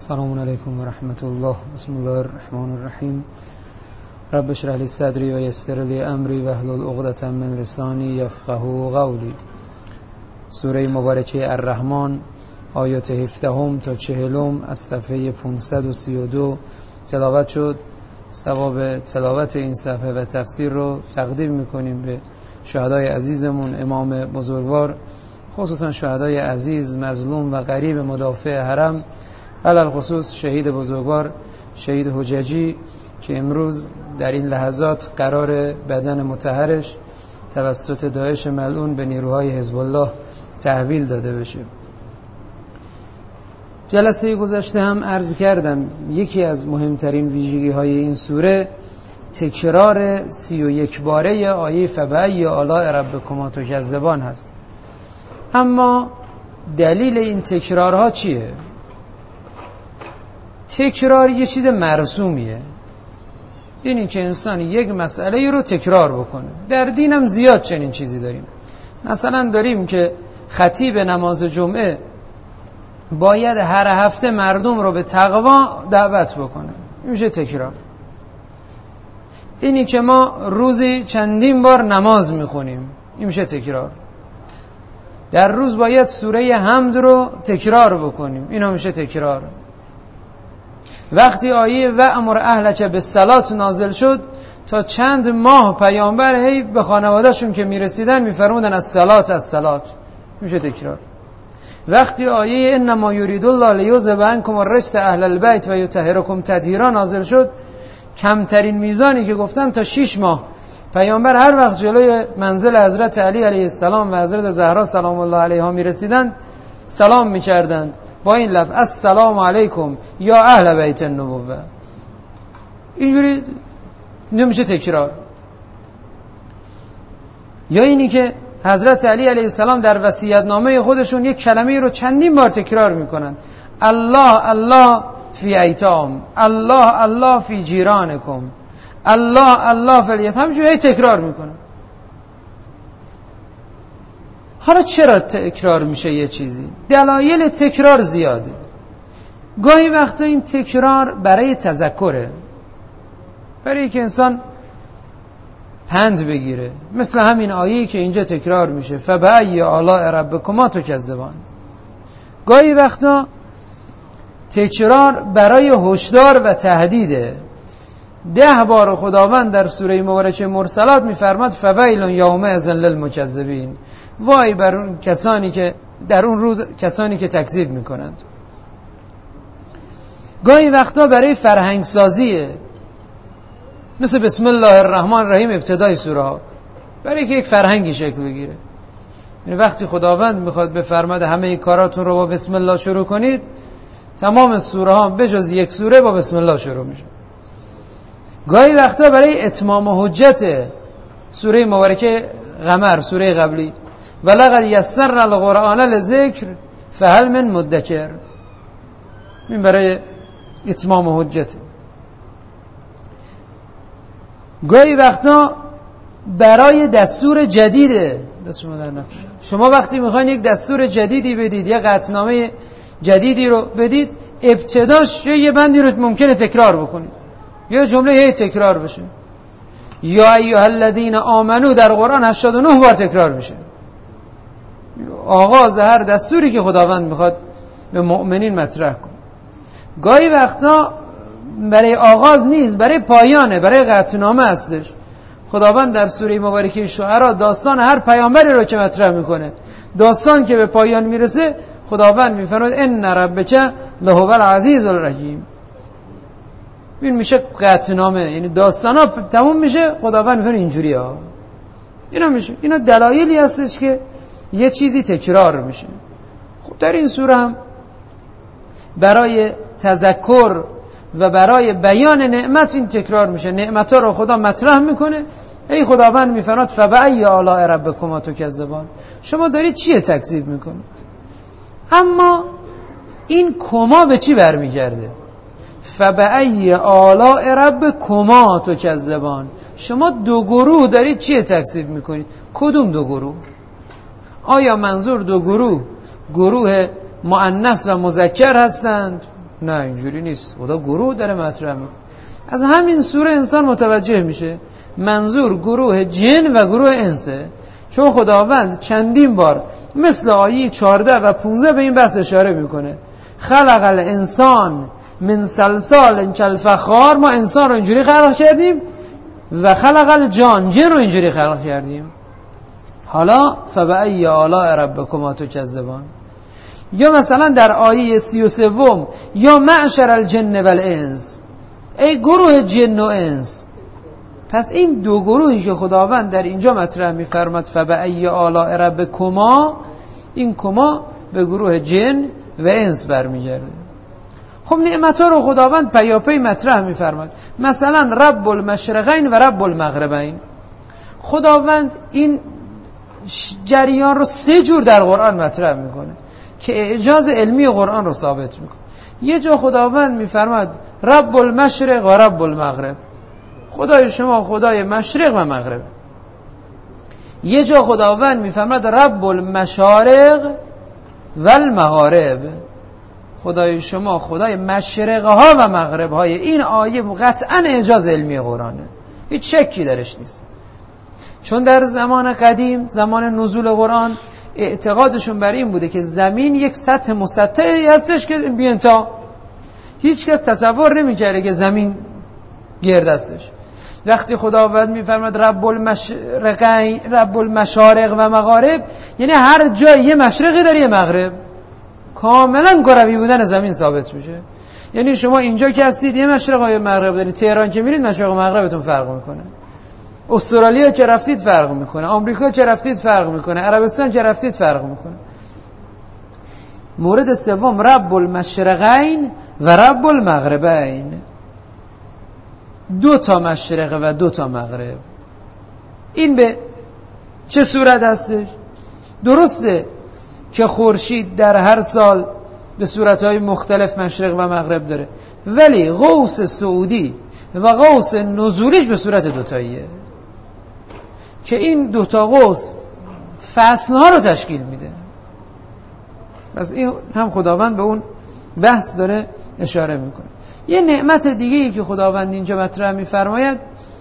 سلام علیکم و رحمت الله. بسم الله الرحمن الرحیم. رب اشرح لی صدری و یسر لی امری واحلل عقدة من لسانی یفقهوا قولی. سوره مبارکه الرحمن آیات 17 تا 40 از صفحه 532 تلاوت شد. ثواب تلاوت این صفحه و تفسیر رو تقدیم میکنیم به شهدای عزیزمون امام بزرگوار، خصوصا شهدای عزیز مظلوم و غریب مدافع حرم، علل خصوص شهید بزرگوار شهید حججی که امروز در این لحظات قرار بدن مطهرش توسط داعش ملعون به نیروهای حزب الله تحویل داده بشه. جلسه گذشته هم عرض کردم یکی از مهمترین ویژگی های این سوره تکرار 31 باره آیه فبأی آلاء ربکما تکذبان هست. اما دلیل این تکرارها چیه؟ تکرار یه چیز مرسومیه، یعنی که انسان یک مسئله رو تکرار بکنه. در دین هم زیاد چنین چیزی داریم. مثلا داریم که خطیب نماز جمعه باید هر هفته مردم رو به تقوا دعوت بکنه، این میشه تکرار. اینی که ما روزی چندین بار نماز میخونیم، این میشه تکرار. در روز باید سوره حمد رو تکرار بکنیم، این هم میشه تکرار. وقتی آیه وأمر اهلک بالصلاة نازل شد تا چند ماه پیامبر هی به خانوادهشون که میرسیدن میفرمودن الصلاة میشه تکرار. وقتی آیه انما یرید الله لیذهب عنکم الرجس اهل البیت و یطهرکم تطهیرا نازل شد، کمترین میزانی که گفتم تا 6 ماه پیامبر هر وقت جلوی منزل حضرت علی علیه السلام و حضرت زهرا سلام الله علیها میرسیدن سلام میکردند با این لفظ السلام علیکم یا اهل بیت النبوه. اینجوری نمیشه تکرار. یا اینی که حضرت علی علیه السلام در وصیت‌نامه خودشون یک کلمه رو چندین بار تکرار میکنن، الله الله فی ایتام، الله الله فی جیرانکم، الله الله فی الیتام، همینجوری تکرار میکنن. حالا چرا تکرار میشه یه چیزی؟ دلایل تکرار زیاده. گاهی وقتا این تکرار برای تذکره، برای که انسان پند بگیره، مثل همین آیه‌ای که اینجا تکرار میشه فبأی آلاء ربکما تکذبان. گاهی وقتا تکرار برای هشدار و تهدیده. 10 بار خداوند در سوره مبارکه مرسلات میفرماد فویل یومئذ للمکذبین، وای بر اون کسانی که در اون روز کسانی که تکذیب میکنند. گاهی وقتا برای فرهنگ سازیه، مثل بسم الله الرحمن الرحیم ابتدای سوره ها، برای که یک فرهنگی شکل بگیره. یعنی وقتی خداوند میخواد بفرماده همه این کاراتون رو با بسم الله شروع کنید، تمام سوره ها بجز یک سوره با بسم الله شروع میشه. گاهی وقتا برای اتمام حجت، سوره مبارکه قمر سوره قبلی ولقد یسرنا القرآن للذکر فهل من مدکر، این برای اتمام حجت. گاهی وقتا برای دستور جدیده. شما وقتی میخواین یک دستور جدیدی بدید، یک قطعنامه جدیدی رو بدید، ابتداش یه بندی رو ممکنه تکرار بکنید، یا جمله هی تکرار بشه. یا ایها الذین آمنو در قرآن 89 بار تکرار میشه. آغاز هر دستوری که خداوند میخواد به مؤمنین مطرح کنه. گاهی وقتا برای آغاز نیست، برای پایانه، برای قطعنامه هستش. خداوند در سوره مبارکه شعرا داستان هر پیامبری رو که مطرح میکنه، داستان که به پایان میرسه، خداوند میفرماید ان ربک لهو العزیز الرحیم. این میشه قطعنامه، یعنی داستانا تموم میشه، خداوند میفرماید اینجوری ها. اینا میشه. اینا دلایلی هستش که یه چیزی تکرار میشه. خب در این سوره هم برای تذکر و برای بیان نعمت این تکرار میشه. نعمت‌ها رو خدا مطرح میکنه. ای خداوند میفرماید فبأی آلاء ربکما تکذبان، شما دارید چیه تکذیب میکنید؟ اما این کما به چی برمیگرده؟ فبأی آلاء ربکما تکذبان، شما دو گروه دارید چیه تکذیب میکنید؟ کدوم دو گروه؟ آیا منظور دو گروه گروه مؤنث و مذکر هستند نه اینجوری نیست، خدا گروه داره مطرح میکنه. از همین سوره انسان متوجه میشه منظور گروه جن و گروه انسه، چون خداوند چندین بار مثل آیه 14 و 15 به این بحث اشاره میکنه. خلق الانسان من صلصال کالفخار، ما انسان رو اینجوری خلق کردیم و خلق الجان، جن رو اینجوری خلق کردیم. حالا فبأی آلاء ربکما تکذبان. یا مثلا در آیه 33 یا معشر الجن والانس، ای گروه جن و انس. پس این دو گروهی که خداوند در اینجا مطرح می‌فرماد فبأی آلاء ربکما، این کما به گروه جن و انس برمیگرده. خب نعمت‌ها رو خداوند پیاپی مطرح می‌فرماد. مثلا رب المشرقین و رب المغربین، خداوند این جریان رو 3 جور در قرآن مطرح میکنه که اعجاز علمی قرآن رو ثابت میکنه. یه جا خداوند میفرماد رب المشرق و رب المغرب، خدای شما خدای مشرق و مغرب. یه جا خداوند میفرماد رب المشارق و المغارب، خدای شما خدای مشرق ها و مغرب های. این آیه قطعا اعجاز علمی قرآنه، هیچ شکی درش نیست. چون در زمان قدیم، زمان نزول قرآن، اعتقادشون بر این بوده که زمین یک سطح مسطحی هستش که بی‌انتها هیچ کس تصور نمی‌کرده که زمین گرد هستش. وقتی خداوند می‌فرماد رب المشارق و مغارب، یعنی هر جای یه مشرقی داره یه مغرب، کاملا کروی بودن زمین ثابت میشه. یعنی شما اینجا که هستید یه مشرق و یه مغرب دارید، تهران که میرید مشرق و مغربتون فرق میکنه، استرالیا که رفتید فرق میکنه، آمریکا که رفتید فرق میکنه، عربستان که رفتید فرق میکنه. مورد سوم رب المشرقین و رب المغربین، 2 تا مشرق و 2 تا مغرب. این به چه صورت هستش؟ درسته که خورشید در هر سال به صورتهای مختلف مشرق و مغرب داره، ولی قوس سعودی و قوس نزولیش به صورت 2 تاییه که این 2 تا قوس فصلها رو تشکیل میده. پس این هم خداوند به اون بحث داره اشاره میکنه. یه نعمت دیگه ای که خداوند اینجا مطرح میفرماید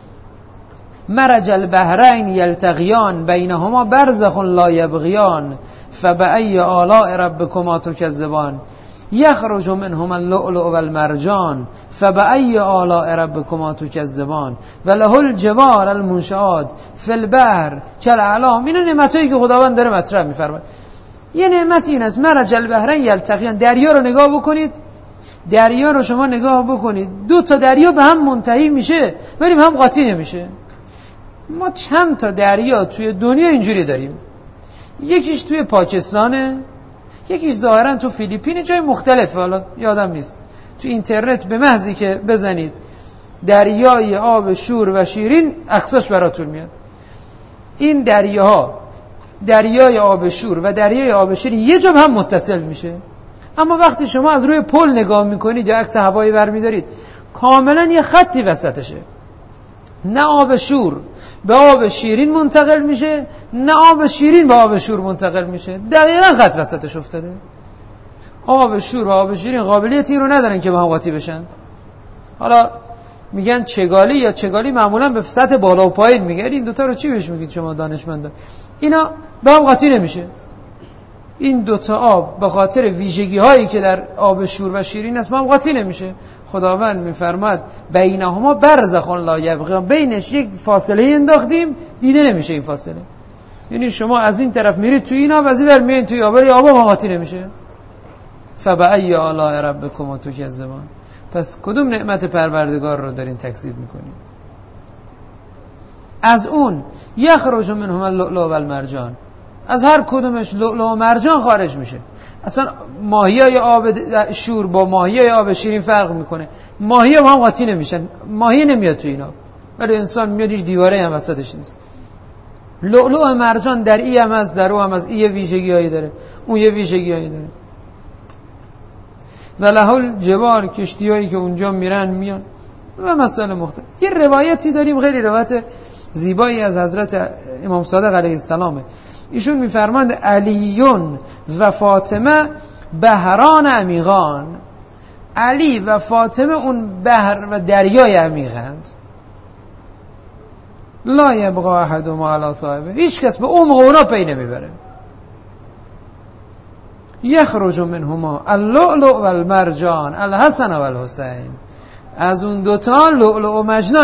مرج البحرین یلتقیان بینهما برزخ لا یبغیان فبأی آلاء ربکما تکذبان یخرج منهما اللؤلؤ والمرجان فبأی آلاء ربکما تکذبان وله الجوار المنشآت فی البحر کالاعلام. این نعمتایی که خداوند داره مطرح میفرماید. یه نعمت این است مرج البحرین یلتقیان، دریا رو نگاه بکنید، دریا رو شما نگاه بکنید، 2 تا دریا به هم منتهی میشه ولی به هم قاطی نمیشه. ما چند تا دریا توی دنیا اینجوری داریم، یکیش توی پاکستانه، یکیش ظاهرا تو فیلیپین، جای مختلفه، حالا یادم نیست. تو اینترنت به محضی که بزنید دریای آب شور و شیرین عکساش براتون میاد. این دریاها، دریای آب شور و دریای آب شیرین یه جا هم متصل میشه، اما وقتی شما از روی پل نگاه میکنید یا عکس هوایی برمیدارید کاملا یه خطی وسطشه، نه آب شور به آب شیرین منتقل میشه نه آب شیرین به آب شور منتقل میشه، دقیقا خط وسطش افتاده. آب شور و آب شیرین قابلیتی رو ندارن که به هم قاطی بشن. حالا میگن چگالی یا چگالی معمولا به سطح بالا و پایین میگن، این 2 تا رو چی بهش میگید شما دانشمندان؟ اینا به هم قاطی نمیشه. این 2 تا آب به خاطر ویژگی هایی که در آب شور و شیرین است به هم قاطی نمیشه. خداوند میفرماد بینهما برزخ لا یبغیان، بینش یک فاصله انداختیم دیده نمیشه این فاصله. یعنی شما از این طرف میرید توی این آب، از این ور میرید توی آب، ولی آب هم قاطی نمیشه. فبأی آلاء ربکما تکذبان. پس کدوم نعمت پروردگار رو دارین تکذیب میکنین؟ از اون یخرج منهما اللؤلؤ والمرجان، از هر کدومش لؤلؤ و مرجان خارج میشه. اصلا ماهیای آب شور با ماهیای آب شیرین فرق میکنه، ماهی هم قاطی نمیشن، ماهی نمیاد تو اینا، ولی انسان میاد هیچ دیواره هم وسطش نیست. لؤلؤ و مرجان در ای هم از در او هم از ای ویژگی‌هایی داره، اون یه ویژگی‌هایی داره. وله الجوار، کشتی‌هایی که اونجا میرن میان و مسائل مختلف. یه روایتی داریم خیلی روایت زیبایی از حضرت امام صادق علیه السلام. ایشون میفرماند علیون و فاطمه بحران عمیقان، علی و فاطمه اون بحر و دریای عمیقند. لا یبقى احدهما علی صاحبه، هیچ کس به عمق اونا پی نمیبره. یخرج منهما اللؤلؤ و المرجان الحسن و الحسین، از اون دوتا لؤلؤ و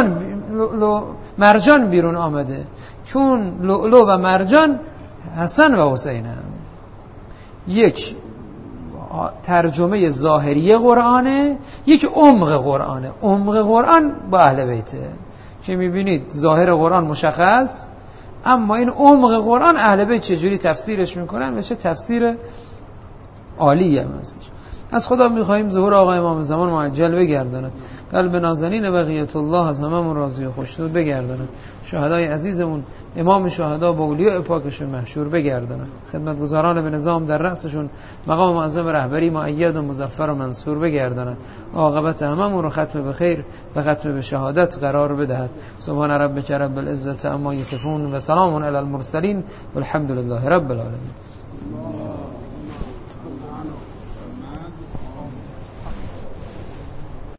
مرجان بیرون آمده، چون لؤلؤ و مرجان حسن و حسینند. یک ترجمه ظاهری قرآنه، یک عمق قرآنه. عمق قرآن با اهل بیته که میبینید ظاهر قرآن مشخص، اما این عمق قرآن اهل بیت چجوری تفسیرش میکنن و چه تفسیر عالی هم هستش. از خدا میخواییم ظهور آقا امام زمان معجل بگرداند، قلب نازنین بقیت الله از هممون راضی و خوشنود بگرداند، شهدای عزیزمون امام شهدا با اولیاء پاکشون محشور بگرداند، خدمتگزاران به نظام در رأسشون مقام معظم رهبری مؤید و مظفر و منصور بگرداند، عاقبت هممون رو ختم به خیر و ختم به شهادت قرار بدهد. سبحان ربک رب العزة عما یصفون و سلام علی المرسلین والحمد لله رب العالمین.